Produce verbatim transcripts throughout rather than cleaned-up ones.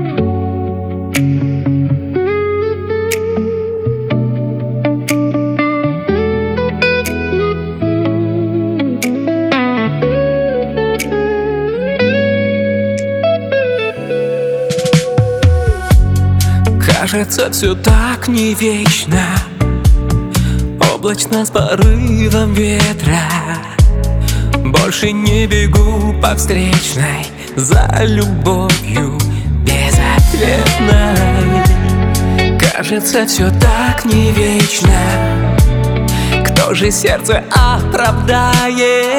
Кажется, все так не вечно, облачно с порывом ветра. Больше не бегу по встречной за любовью безответной. Кажется, все так не вечно. Кто же сердце оправдает?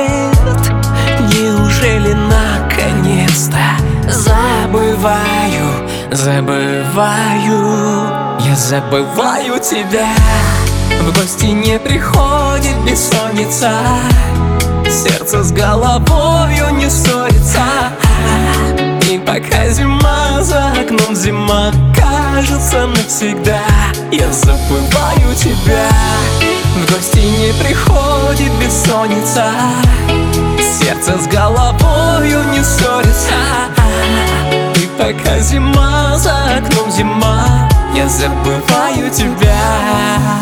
Неужели наконец-то забываю, забываю, я забываю тебя. В гости не приходит бессонница, сердце с головою не ссорится. И пока зима за окном, зима кажется навсегда, я забываю тебя. В гости не приходит бессонница, сердце с головою не ссорится. И пока зима за окном, зима, я забываю тебя.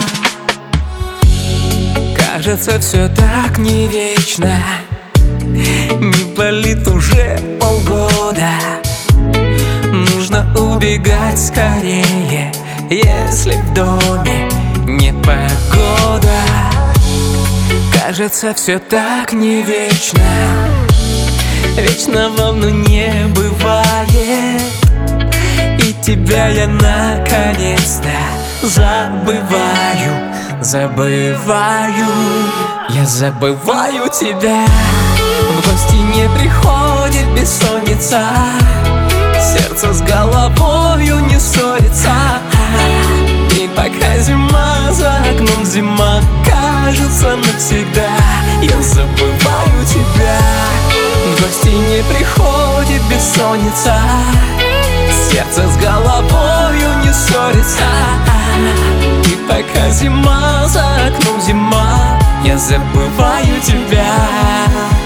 Кажется, все так не вечно, не болит уже полгода. Нужно убегать скорее, если в доме непогода. Кажется, все так не вечно, вечно волну не бывает. И тебя я наконец-то забываю, забываю, я забываю тебя. В гости не приходит бессонница, сердце с головою не ссорится. И пока зима за окном, зима кажется навсегда, я забываю тебя. В гости не приходит бессонница, сердце с головою не ссорится. И пока зима за окном, зима, я забываю тебя.